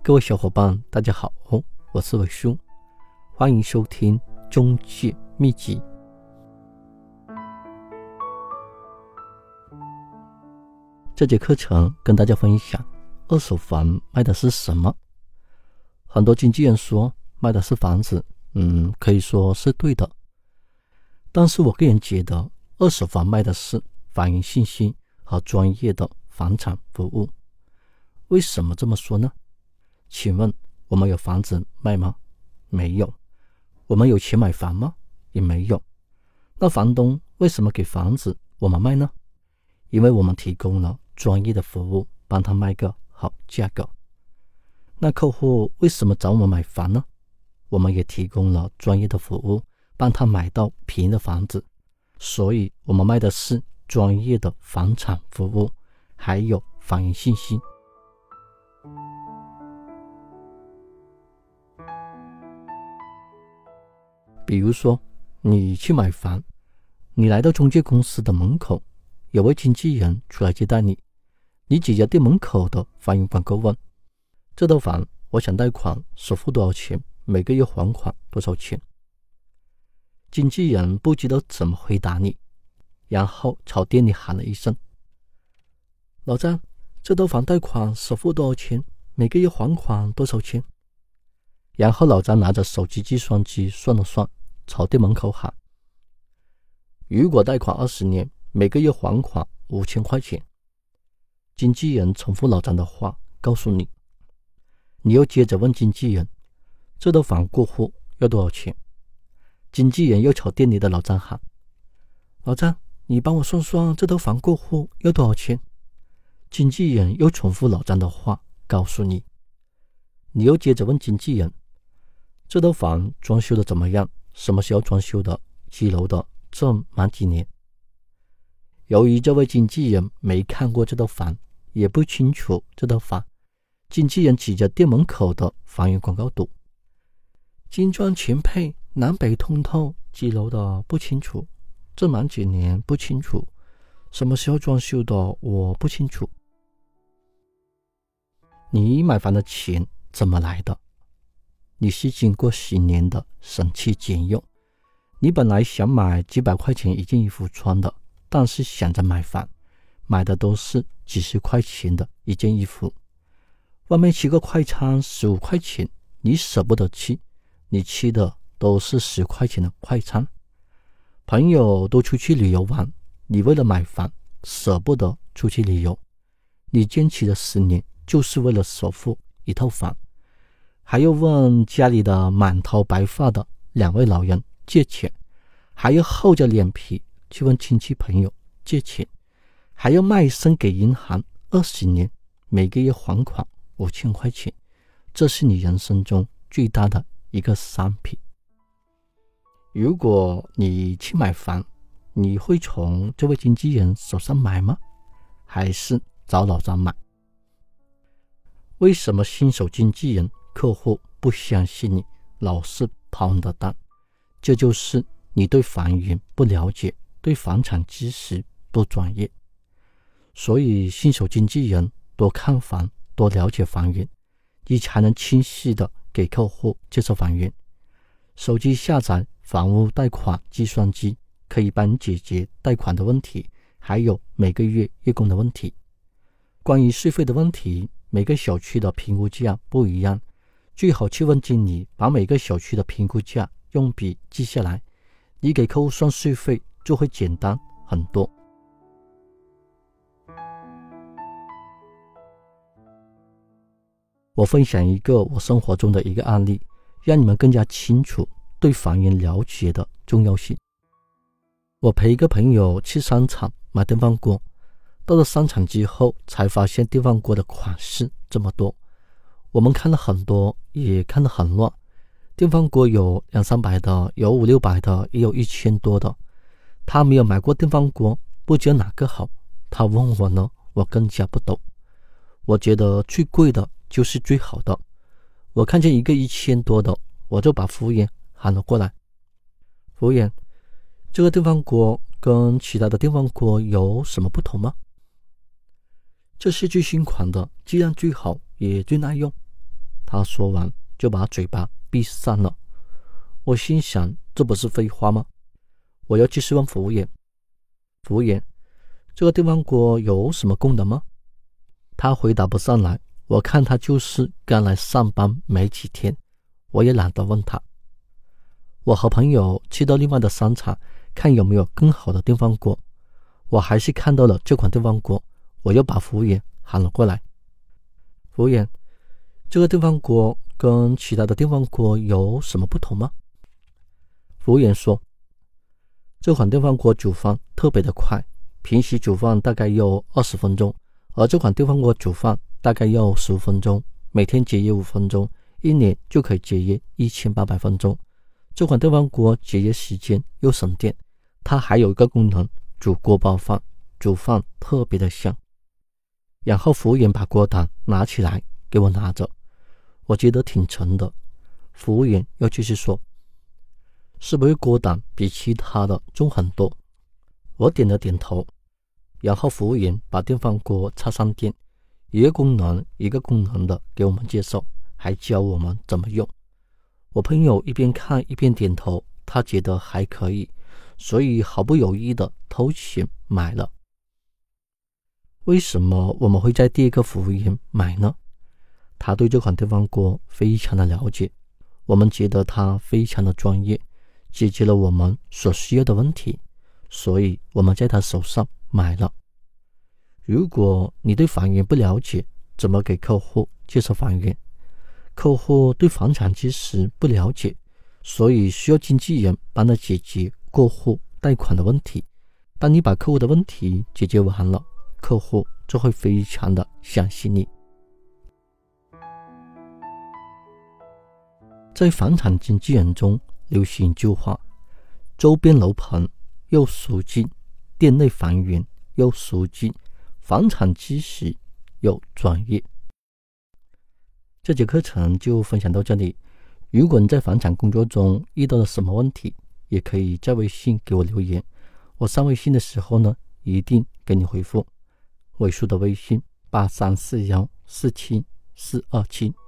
各位小伙伴大家好，我是伟叔，欢迎收听中介秘籍。这节课程跟大家分享二手房卖的是什么。很多经纪人说卖的是房子，可以说是对的，但是我个人觉得二手房卖的是房源信息和专业的房产服务。为什么这么说呢？请问我们有房子卖吗？没有。我们有钱买房吗？也没有。那房东为什么给房子我们卖呢？因为我们提供了专业的服务，帮他卖个好价格。那客户为什么找我们买房呢？我们也提供了专业的服务，帮他买到便宜的房子。所以我们卖的是专业的房产服务，还有房源信息。比如说你去买房，你来到中介公司的门口，有位经纪人出来接待你，你指着店门口的房源广告问，这套房我想贷款，首付多少钱，每个月还款多少钱。经纪人不知道怎么回答你，然后朝店里喊了一声，老张，这套房贷款首付多少钱，每个月还款多少钱。然后老张拿着手机计算机算了算，朝店门口喊，如果贷款20年，每个月还款5000块钱。经纪人重复老张的话，告诉你，你又接着问经纪人，这套房过户要多少钱。经纪人又朝店里的老张喊，老张，你帮我算算这套房过户要多少钱。经纪人又重复老张的话，告诉你，你又接着问经纪人，这套房装修的怎么样，什么时候装修的，几楼的，这满几年。由于这位经纪人没看过这套房，也不清楚这套房，经纪人指着店门口的房源广告赌，精装全配，南北通透，几楼的不清楚，这满几年不清楚，什么时候装修的我不清楚。你买房的钱怎么来的？你是经过10年的省吃俭用，你本来想买几百块钱一件衣服穿的，但是想着买房，买的都是几十块钱的一件衣服。外面吃个快餐15块钱，你舍不得吃，你吃的都是10块钱的快餐。朋友都出去旅游玩，你为了买房舍不得出去旅游，你坚持了10年，就是为了首付一套房。还要问家里的满头白发的2位老人借钱，还要厚着脸皮去问亲戚朋友借钱，还要卖身给银行20年，每个月还款5000块钱。这是你人生中最大的一个商品。如果你去买房，你会从这位经纪人手上买吗？还是找老张买？为什么新手经纪人客户不相信你，老是跑你的单？这就是你对房源不了解，对房产知识不专业。所以新手经纪人多看房，多了解房源，你才能清晰的给客户介绍房源。手机下载房屋贷款计算机，可以帮你解决贷款的问题，还有每个月月供的问题。关于税费的问题，每个小区的评估价不一样，最好去问经理把每个小区的评估价用笔记下来，你给客户算税费就会简单很多。我分享一个我生活中的一个案例，让你们更加清楚对房源了解的重要性。我陪一个朋友去商场买电饭锅，到了商场之后才发现电饭锅的款式这么多，我们看了很多，也看得很乱。电饭锅有200-300的，有500-600的，也有1000多的。他没有买过电饭锅，不知道哪个好，他问我呢，我更加不懂。我觉得最贵的就是最好的。我看见一个1000多的，我就把服务员喊了过来，服务员，这个电饭锅跟其他的电饭锅有什么不同吗？这是最新款的，质量最好，也最耐用。 他说完就把嘴巴闭上了。我心想，这不是废话吗？我又继续问服务员，服务员，这个电饭锅有什么功能吗？他回答不上来，我看他就是刚来上班没几天，我也懒得问他。我和朋友去到另外的商场看有没有更好的电饭锅，我还是看到了这款电饭锅，我又把服务员喊了过来。服务员，这个电饭锅跟其他的电饭锅有什么不同吗？服务员说，这款电饭锅煮饭特别的快，平时煮饭大概要20分钟，而这款电饭锅煮饭大概要15分钟，每天节约5分钟，1年就可以节约1800分钟。这款电饭锅节约时间又省电，它还有一个功能，煮锅包饭，煮饭特别的香。然后服务员把锅胆拿起来给我拿着，我觉得挺沉的。服务员又继续说，是不是锅胆比其他的重很多？我点了点头。然后服务员把电饭锅插上电，一个功能一个功能的给我们介绍，还教我们怎么用。我朋友一边看一边点头，他觉得还可以，所以毫不犹豫的掏钱买了。为什么我们会在第一个服务员买呢？他对这款电饭锅非常的了解，我们觉得他非常的专业，解决了我们所需要的问题，所以我们在他手上买了。如果你对房源不了解，怎么给客户介绍房源？客户对房产知识不了解，所以需要经纪人帮他解决过户贷款的问题。当你把客户的问题解决完了，客户就会非常的相信你。在房产经纪人中流行一句话，周边楼盘又熟悉，店内房源又熟悉，房产知识又专业。这节课程就分享到这里，如果你在房产工作中遇到了什么问题，也可以在微信给我留言，我上微信的时候呢，一定给你回复。尾数的微信8341474427。